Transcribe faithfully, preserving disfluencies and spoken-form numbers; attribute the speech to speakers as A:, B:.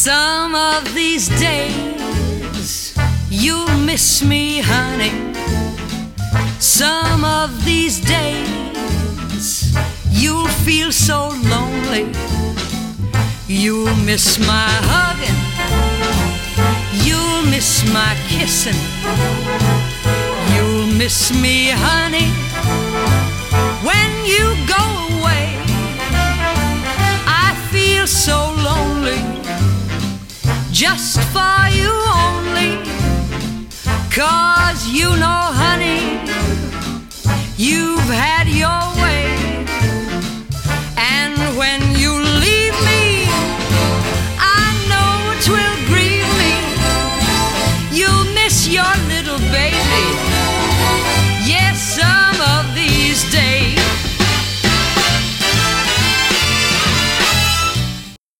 A: Some of these days you'll miss me, honey. Some of these days you'll feel so lonely. You'll miss my hugging, you'll miss my kissing, you'll miss me, honey.